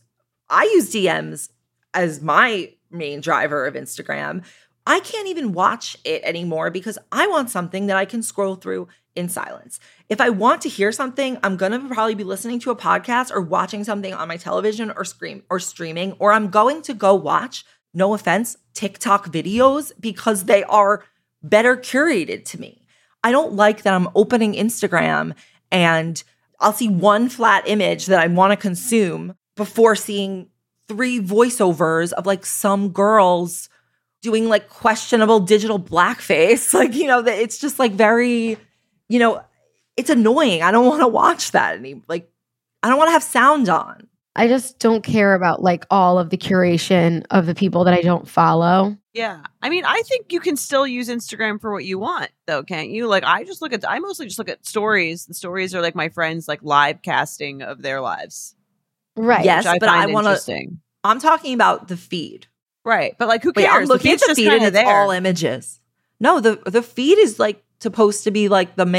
DMs as my main driver of Instagram. I can't even watch it anymore because I want something that I can scroll through in silence. If I want to hear something, I'm going to probably be listening to a podcast or watching something on my television or streaming, or I'm going to go watch, no offense, TikTok videos because they are better curated to me. I don't like that I'm opening Instagram and I'll see one flat image that I want to consume before seeing 3 voiceovers of like some girls doing like questionable digital blackface. Like, you know, that it's just like very, you know, it's annoying. I don't want to watch that anymore. Like, I don't want to have sound on. I just don't care about like all of the curation of the people that I don't follow. Yeah. I mean, I think you can still use Instagram for what you want though, can't you? Like I mostly just look at stories. The stories are like my friends like live casting of their lives. Right. Yes, but I want to, I'm talking about the feed. Right. But like who cares? I'm looking at the feed and it's all images. No, the feed is like supposed to be like the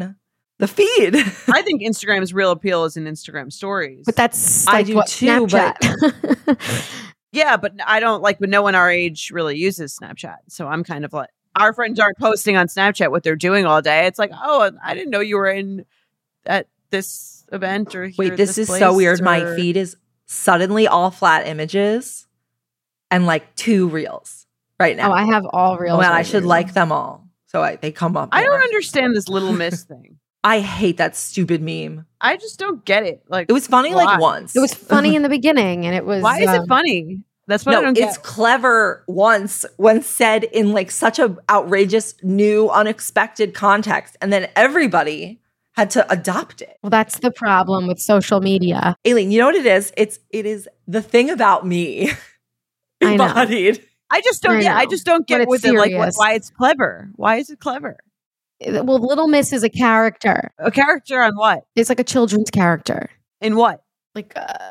feed. I think Instagram's real appeal is in Instagram stories. But that's like I do too, Snapchat. but yeah, but I don't like, but no one our age really uses Snapchat. So I'm kind of like, our friends aren't posting on Snapchat what they're doing all day. It's like, oh, I didn't know you were at this event or here. Wait, this is so weird. My feed is suddenly all flat images and like 2 reels right now. Oh, I have all reels. Oh, and I should like them all. So they come up more. I don't understand this Little Miss thing. I hate that stupid meme. I just don't get it. Like it was funny like once. It was funny in the beginning and it was why is it funny? That's what I don't get. It's clever once when said in like such a outrageous, new, unexpected context. And then everybody had to adopt it. Well, that's the problem with social media. Aileen, you know what it is? It is the thing about me embodied. I just don't get with it, like why it's clever. Why is it clever? Well, Little Miss is a character. A character on what? It's like a children's character. In what? Like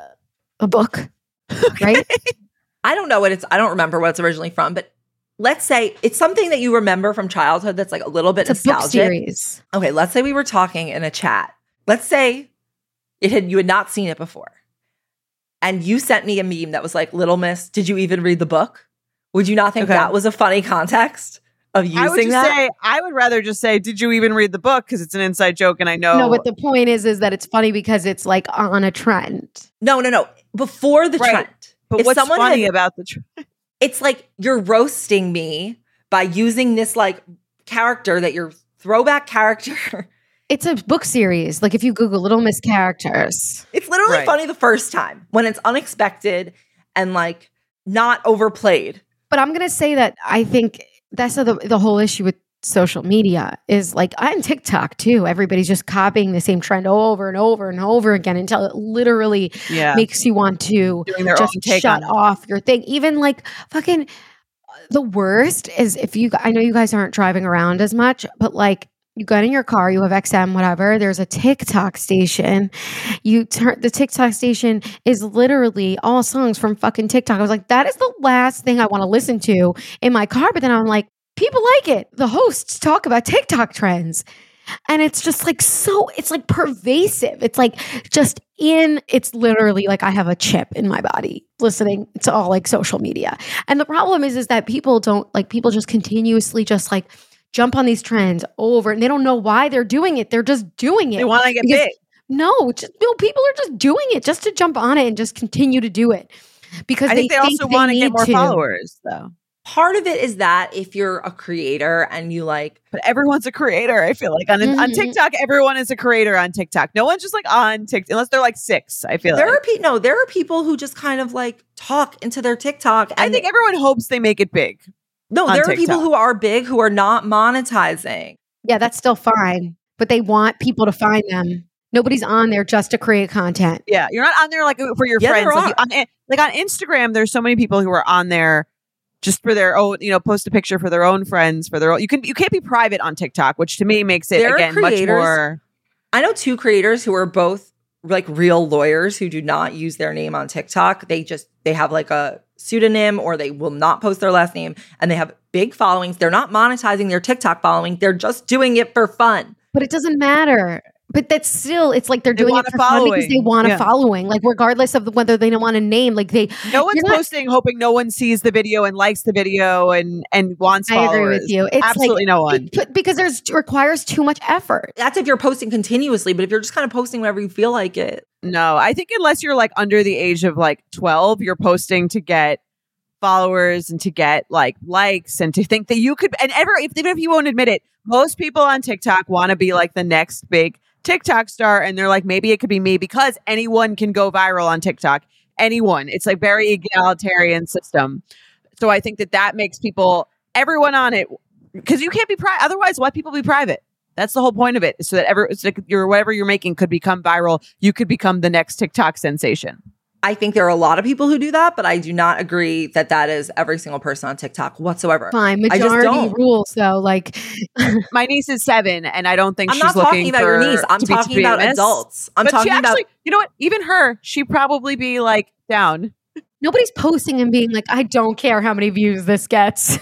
a book, right? I don't know what it's. I don't remember what it's originally from, but let's say it's something that you remember from childhood that's like a little bit nostalgic. Book series. Okay, let's say we were talking in a chat. Let's say you had not seen it before, and you sent me a meme that was like, "Little Miss, did you even read the book?" Would you not think that was a funny context of using that? I would rather just say, "Did you even read the book?" Because it's an inside joke, and I know. No, but the point is that it's funny because it's like on a trend. No. Before the trend. But if what's funny about the trend? It's like you're roasting me by using this like character that your throwback character It's a book series. Like if you Google Little Miss characters. It's literally funny the first time when it's unexpected and like not overplayed. But I'm going to say that I think that's the whole issue with social media is like on TikTok too. Everybody's just copying the same trend over and over and over again until it literally makes you want to just shut off your thing. Even like fucking the worst is I know you guys aren't driving around as much, but like you got in your car, you have XM, whatever. There's a TikTok station. The TikTok station is literally all songs from fucking TikTok. I was like, that is the last thing I want to listen to in my car. But then I'm like, people like it. The hosts talk about TikTok trends. And it's just like it's like pervasive. It's like it's literally like I have a chip in my body listening to all like social media. And the problem is that people just continuously just like jump on these trends over and they don't know why they're doing it. They're just doing it. They want to get big. No, people are just doing it just to jump on it and just continue to do it. Because I think they also want to get more followers though. Part of it is that if you're a creator and you like, but everyone's a creator. I feel like on TikTok, everyone is a creator on TikTok. No one's just like on TikTok unless they're like 6. I feel there are people who just kind of like talk into their TikTok. And I think everyone hopes they make it big. No, there are people who are big who are not monetizing. Yeah, that's still fine, but they want people to find them. Nobody's on there just to create content. Yeah, you're not on there like for your friends. Like on Instagram, there's so many people who are on there just for their own, post a picture for their own friends, for their own. You can't be private on TikTok, which to me makes it much more. I know 2 creators who are both like real lawyers who do not use their name on TikTok. They have like a pseudonym or they will not post their last name and they have big followings. They're not monetizing their TikTok following. They're just doing it for fun. But it doesn't matter. But that's still, it's like they're doing it for fun because they want a following. Like regardless of whether they don't want a name, like no one's posting hoping no one sees the video and likes the video and wants followers. I agree with you. It's absolutely no one. Because requires too much effort. That's if you're posting continuously, but if you're just kind of posting whenever you feel like it. No, I think unless you're like under the age of like 12, you're posting to get followers and to get like likes and to think that you could, and even if you won't admit it, most people on TikTok want to be like the next big TikTok star. And they're like, maybe it could be me because anyone can go viral on TikTok. Anyone. It's like very egalitarian system. So I think that makes everyone on it, because you can't be private. Otherwise, let people be private. That's the whole point of it. So that it's like whatever you're making could become viral. You could become the next TikTok sensation. I think there are a lot of people who do that, but I do not agree that is every single person on TikTok whatsoever. Fine, majority rules though. Like my niece is 7, and I don't think I'm not talking about your niece. I'm talking about adults. I'm talking about. You know what? Even her, she'd probably be like down. Nobody's posting and being like, I don't care how many views this gets.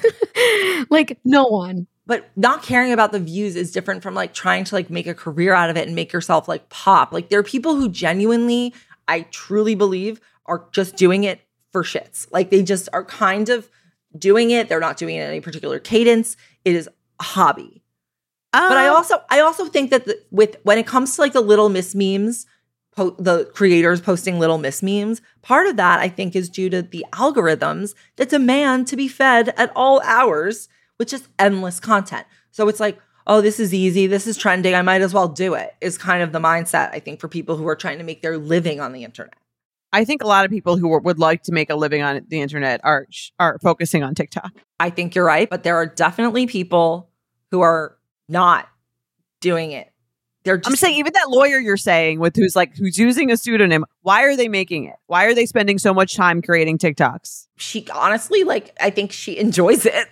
Like no one. But not caring about the views is different from like trying to like make a career out of it and make yourself like pop. Like there are people who genuinely, I truly believe, are just doing it for shits. Like they just are kind of doing it. They're not doing it in any particular cadence. It is a hobby. But I also think that when it comes to like the Little Miss memes, the creators posting Little Miss memes, part of that I think is due to the algorithms that demand to be fed at all hours with just endless content. So it's like, oh, this is easy. This is trending. I might as well do it, is kind of the mindset, I think, for people who are trying to make their living on the internet. I think a lot of people who would like to make a living on the internet are focusing on TikTok. I think you're right. But there are definitely people who are not doing it. I'm saying even that lawyer you're saying who's using a pseudonym, why are they making it? Why are they spending so much time creating TikToks? She honestly, I think she enjoys it.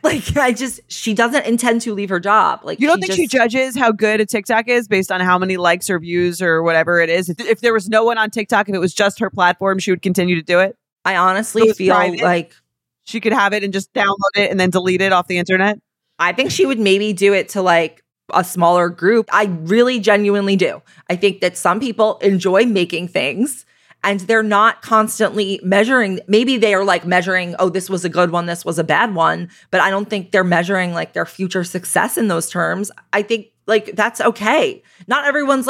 She doesn't intend to leave her job. You don't think she judges how good a TikTok is based on how many likes or views or whatever it is? If there was no one on TikTok, if it was just her platform, she would continue to do it? I honestly feel like she could have it and just download it and then delete it off the internet. I think she would maybe do it to a smaller group. I really genuinely do. I think that some people enjoy making things and they're not constantly measuring. Maybe they are measuring, oh, this was a good one, this was a bad one, but I don't think they're measuring their future success in those terms. I think that's okay. Not everyone's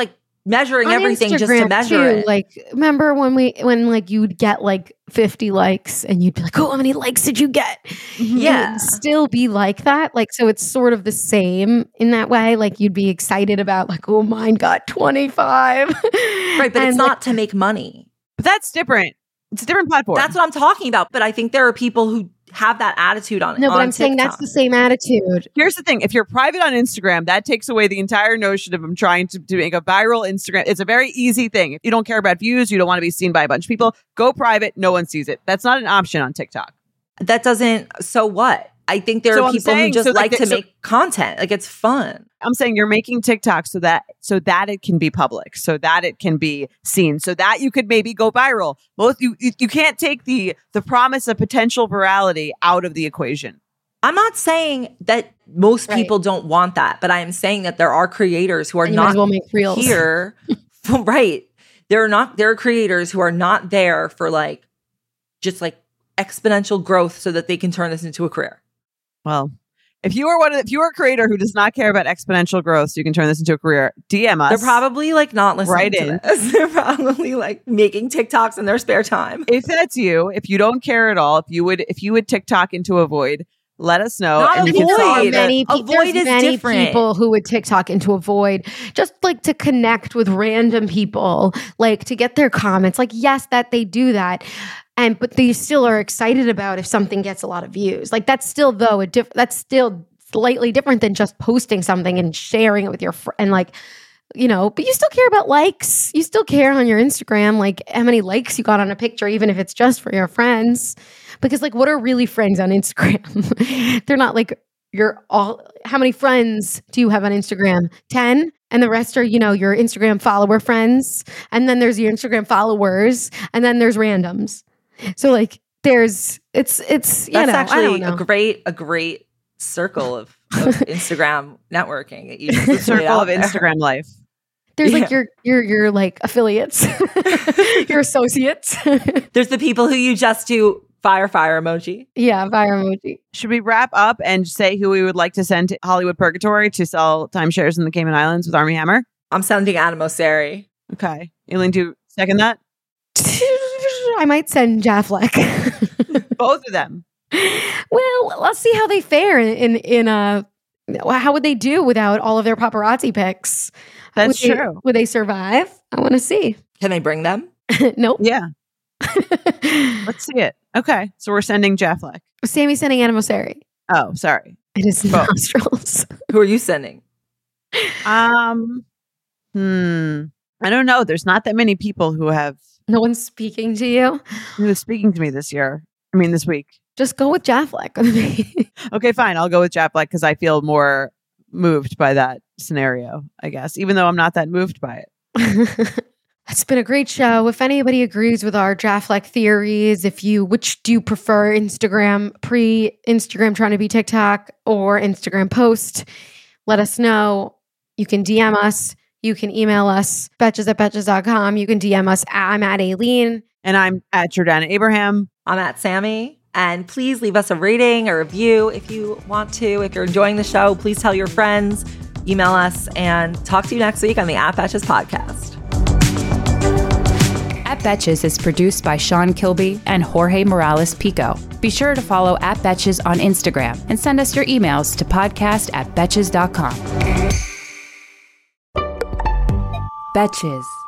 measuring on everything Instagram just to measure it. Like, remember when like you'd get like 50 likes and you'd be like, oh, how many likes did you get? Yeah. It would still be like that. Like, so it's sort of the same in that way. Like you'd be excited about like, oh, mine got 25. Right. But it's not to make money. But that's different. It's a different platform. That's what I'm talking about. But I think there are people who have that attitude on it. No, but I'm saying that's the same attitude. Here's the thing. If you're private on Instagram, that takes away the entire notion of them trying to make a viral Instagram. It's a very easy thing. If you don't care about views, you don't want to be seen by a bunch of people, go private. No one sees it. That's not an option on TikTok. That doesn't, so what? I think there are people who just like to make content. Like it's fun. I'm saying you're making TikTok so that it can be public, so that it can be seen, so that you could maybe go viral. You can't take the promise of potential virality out of the equation. I'm not saying that most people don't want that, but I am saying that there are creators who are not here. Right. There are creators who are not there for like just like exponential growth so that they can turn this into a career. Well, if you are a creator who does not care about exponential growth, so you can turn this into a career, DM us. They're probably like not listening to this. They're probably like making TikToks in their spare time. If that's you, if you don't care at all, if you would TikTok into a void, let us know. Not and a we can void. There's many people who would TikTok into a void just like to connect with random people, like to get their comments. Like, yes, that they do that. But they still are excited about if something gets a lot of views. Like that's still that's still slightly different than just posting something and sharing it with your and like, you know, but you still care about likes. You still care on your Instagram, like how many likes you got on a picture, even if it's just for your friends. Because like, what are really friends on Instagram? They're not like how many friends do you have on Instagram? 10? And the rest are, you know, your Instagram follower friends. And then there's your Instagram followers. And then there's randoms. So like it's that's actually a great circle of Instagram networking. The circle of Instagram life. There's like your like affiliates, your associates. There's the people who you just do fire emoji. Yeah, fire emoji. Should we wrap up and say who we would like to send to Hollywood Purgatory to sell timeshares in the Cayman Islands with Armie Hammer? I'm sending Adam Mosseri. Okay. Aileen, do you second that? I might send Jaffleck. Both of them. Well, let's see how they fare in how would they do without all of their paparazzi pics? That's true. Would they survive? I want to see. Can they bring them? Nope. Yeah. Let's see it. Okay. So we're sending Jaffleck. Sammy's sending Adam Mosseri. Oh, sorry. It is nostrils. Who are you sending? I don't know. There's not that many people who have. No one's speaking to you? Who is speaking to me this week. Just go with Jaffleck. Okay, fine. I'll go with Jaffleck because I feel more moved by that scenario, I guess, even though I'm not that moved by it. It's been a great show. If anybody agrees with our Jaffleck theories, which do you prefer, Instagram, pre-Instagram trying to be TikTok, or Instagram post, let us know. You can DM us. You can email us, betches@betches.com. You can DM us. I'm at Aileen. And I'm at Jordana Abraham. I'm at Sammy. And please leave us a rating or review if you want to. If you're enjoying the show, please tell your friends, email us, and talk to you next week on the At Betches podcast. At Betches is produced by Sean Kilby and Jorge Morales Pico. Be sure to follow At Betches on Instagram and send us your emails to podcast@betches.com. Betches.